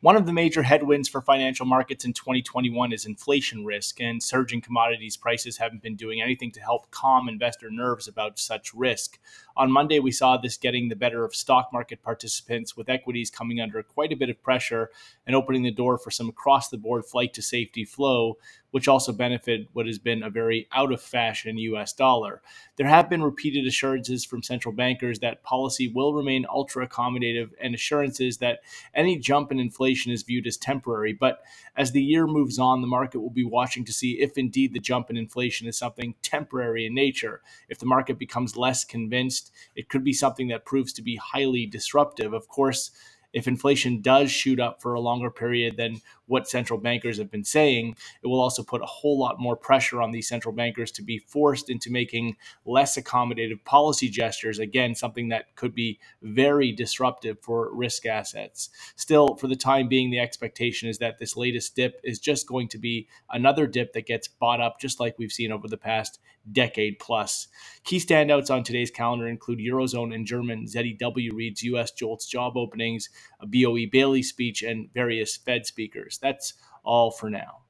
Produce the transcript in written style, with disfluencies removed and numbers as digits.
One of the major headwinds for financial markets in 2021 is inflation risk, and surging commodities prices haven't been doing anything to help calm investor nerves about such risk. On Monday, we saw this getting the better of stock market participants, with equities coming under quite a bit of pressure and opening the door for some across the board flight to safety flow, which also benefited what has been a very out of fashion US dollar. There have been repeated assurances from central bankers that policy will remain ultra accommodative and assurances that any jump in inflation is viewed as temporary. But as the year moves on, the market will be watching to see if indeed the jump in inflation is something temporary in nature. If the market becomes less convinced, it could be something that proves to be highly disruptive. Of course, if inflation does shoot up for a longer period than what central bankers have been saying, it will also put a whole lot more pressure on these central bankers to be forced into making less accommodative policy gestures. Again, something that could be very disruptive for risk assets. Still, for the time being, the expectation is that this latest dip is just going to be another dip that gets bought up, just like we've seen over the past decade plus. Key standouts on today's calendar include Eurozone and German ZEW reads, US JOLTS job openings, a BOE Bailey speech, and various Fed speakers. That's all for now.